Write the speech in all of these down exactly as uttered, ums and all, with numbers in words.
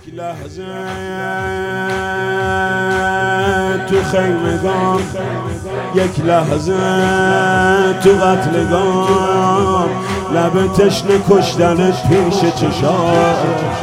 یک لحظه تو خیمگان، یک لحظه تو قتلگاه، لب تشنه کشتنت پیش چشام.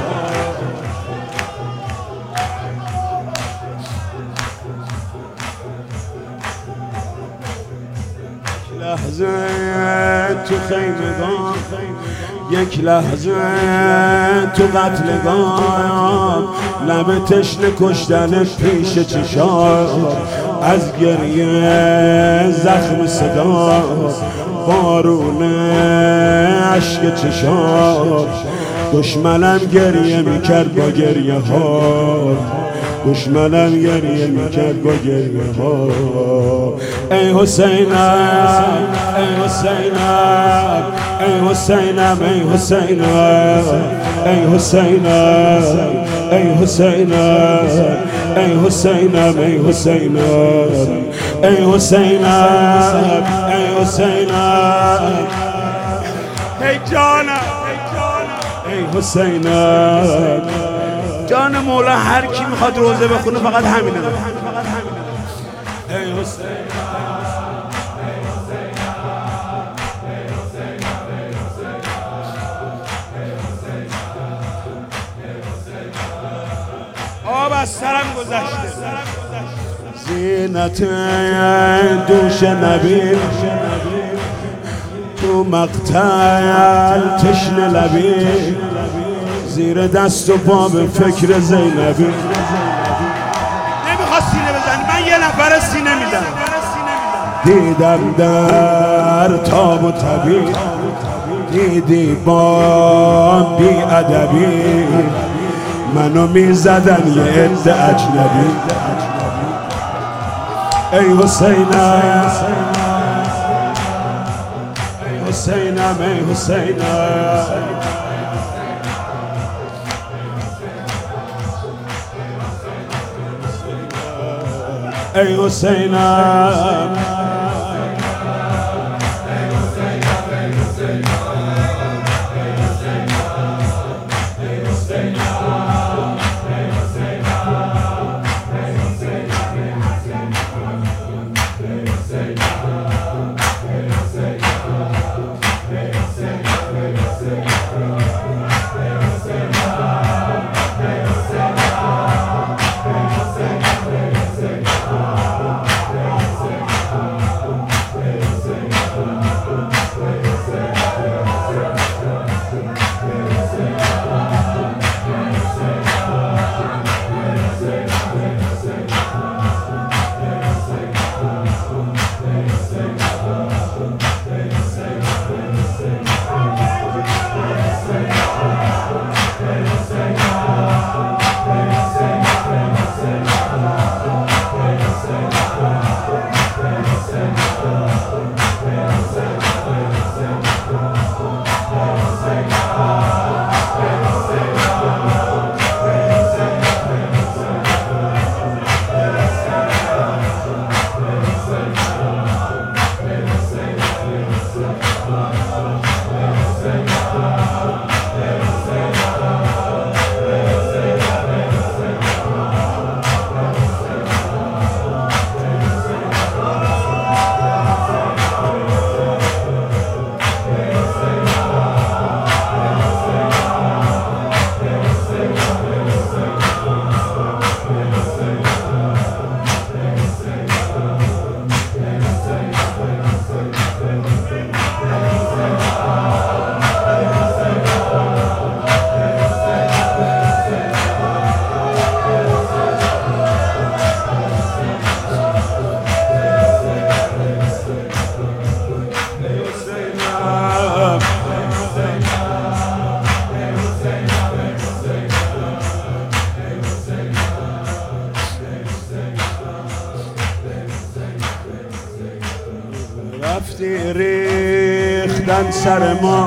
لحظه تو خیمگان، یک لحظه تو قتلگاه، لب تشنه کشتنت پیش چشام. از گریه زخم صدا، بارون عشق چشام. دشمنم گریه میکرد با گریه ها، دشمنم گریه میکرد با گریه ها. ای حسینم، ای حسینم، ای حسینم، ای حسینم، ای حسینم، ای حسینم، ای حسینم، ای حسینم، ای حسینم، ای حسینم، ای جانم، ای حسینم. جان مولا هر کی میخواد روزه بخونه فقط همینه. ای حسین، آب از سرم گذشته. زینت دوش نبی تو مقتل تشنه لبی، زیر دست و پا به فکر زینبی. نمیخواد سینه بزنی، من یه نفر سینه میدم. دیدم در تاب و طبی، دیدی با بی ادبی، منو میزدن یه عده اجنبی. ای حسینم، ای حسینم، ای حسینم، ای حسینم. رفتی ریختن سر ما،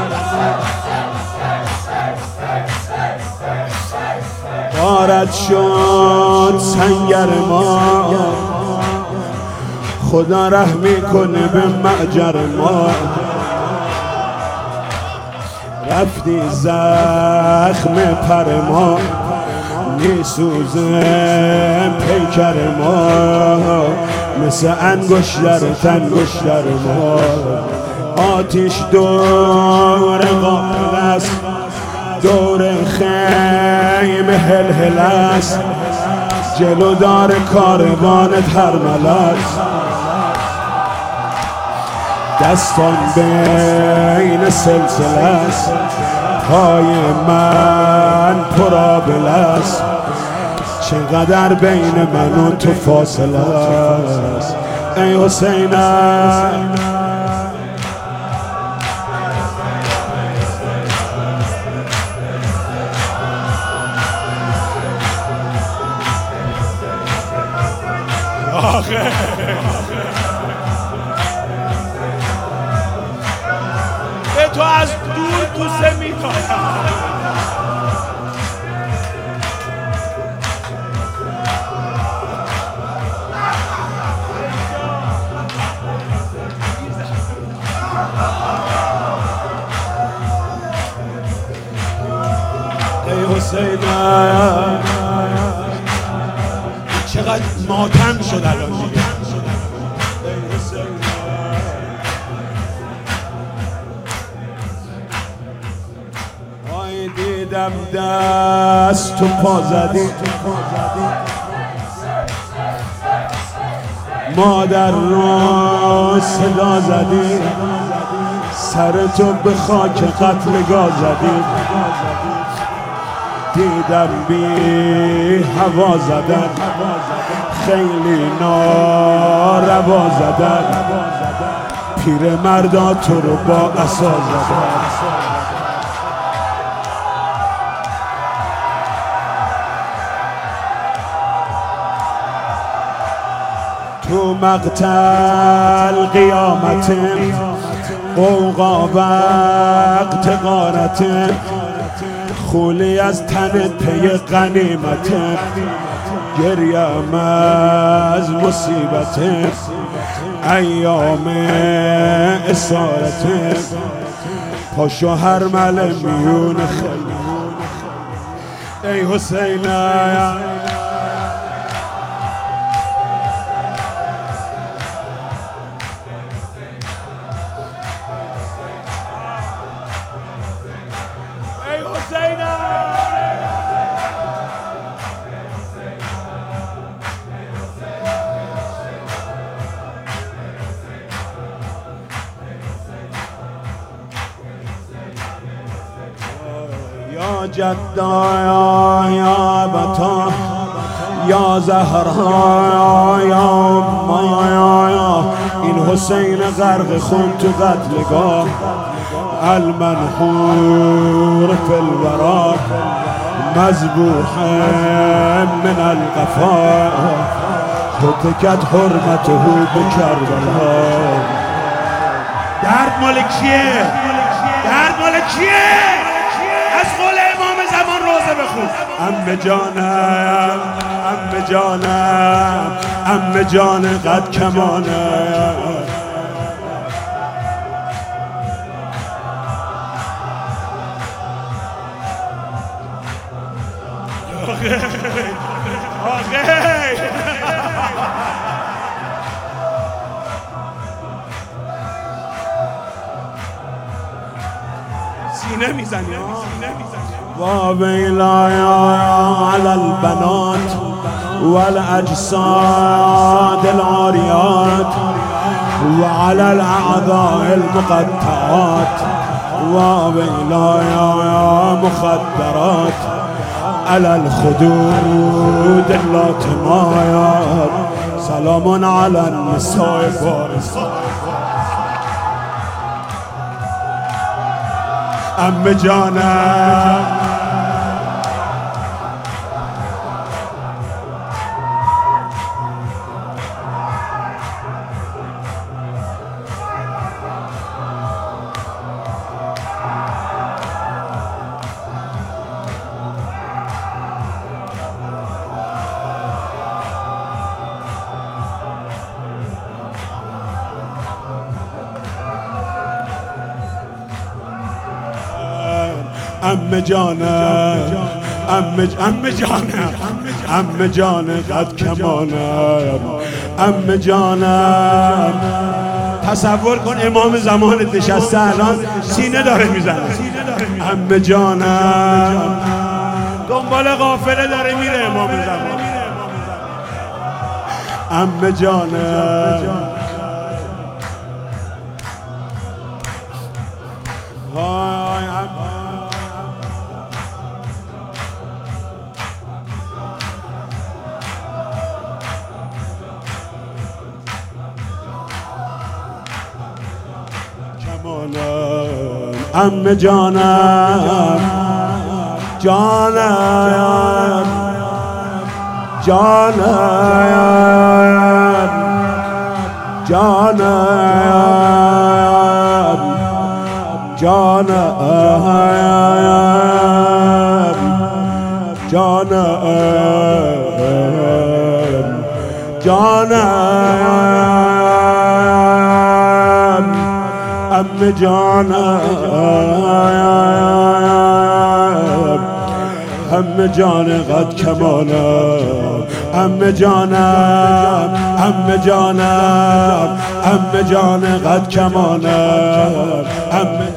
غارت شد سنگر ما. خدا رحمی کنه به معجر ما. رفتی زخم پر ما، میسوزم پیکر ما مثل انگشتر انگشتر ما آتیش دور قافل است دور خیمه هلهل است جلو دار کاروان ترمل است دستان بین سلسله است پای من پرآبل است چقدر بین من و تو فاصله است ای حسینم به تو از دور دوست می‌دارم ای حسینم چقدر ماتم شد الان دیگه آی دیدم دست تو پا زدی مادر رو صدا زدی سر تو به خاک قتلگاه زدی دیدم بی هوا زدن خیلی ناروا زدن پیر مردا تو رو با عصا زدن تو مقتل قیامتم قوقا وقت غارتم خولی از تنت پی غنیمتم گریم از مصیبتم ایام اسارتم پاشو هر مل میون خیلی ای حسینم یا جدا یا بتا یا زهرا یا اما این حسین غرق خون تو قتلگاه المنحور فی الورا مذبوح من القفا هتکت حرمته بکربلا درد مال کیه؟ درد مال کیه؟ از قول امام زمان روزه بخون عمه جانم عمه جانم عمه جان قد کمانم آخه آخه سینه میزنی و ویلا علی البنات والاجساد العاریات وعلى الاعضاء المقطعات و ویلا مخدرات على الخدود اللاتمايات سلام على النساء البارزات عمه جانم عمه جانم عمه عمه جانم عمه جان قد کمانم عمه جانم. تصور کن امام زمان نشسته الان سینه داره میزنه. عمه جانم دنبال قافله داره میره امام زمان. عمه جانم های کمانم عمه جانم جانم جانم جانم جانم جانم جانم عمه جانم عمه جان قد کمانم عمه جانم عمه جانم عمه جان قد کمانم عمه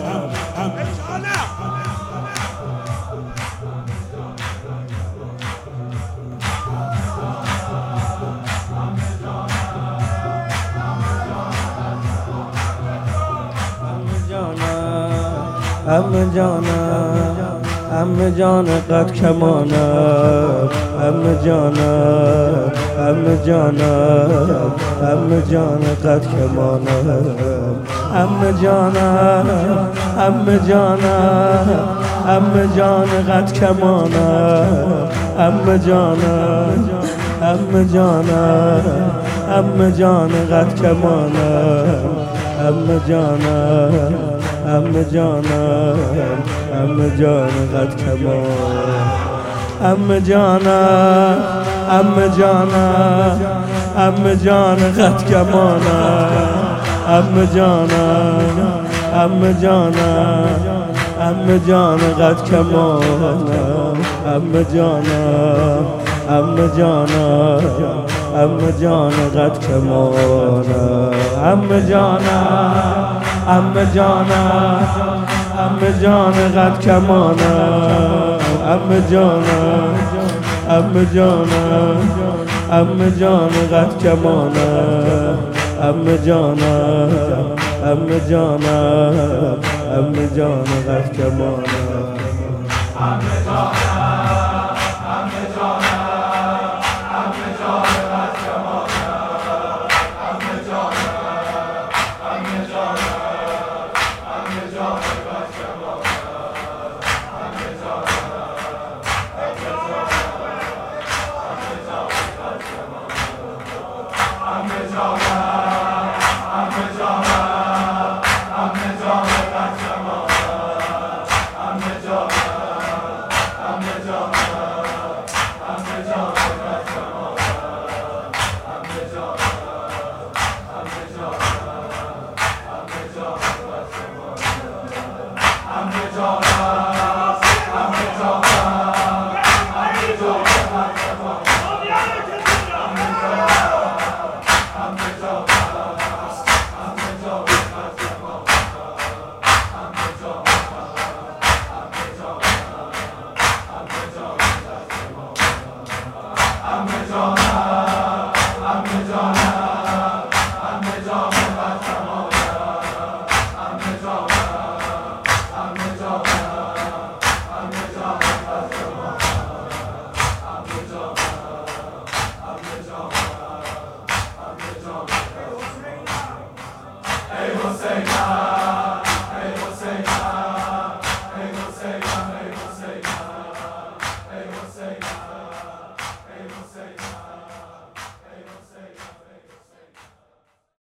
عمه جانم عمه جان قد کمانم عمه جانم عمه جانم عمه جان قد کمانم عمه جانم عمه جانم عمه جان قد کمانم عمه جانم عمه جانم عمه جان قد کمانم عمه جانم عمه جانم عمه جان قد کمانم عمه جانم عمه جانم عمه جان قد کمانم عمه جانم عمه جانم عمه جان قد کمانم عمه جانم عمه جانم عمه جان قد کمانم عمه جانم عمه جانم عمه جان قد کمانم عمه جانم عمه جانم عمه جان قد کمانم عمه جانم عمه جانم عمه جان قد کمانم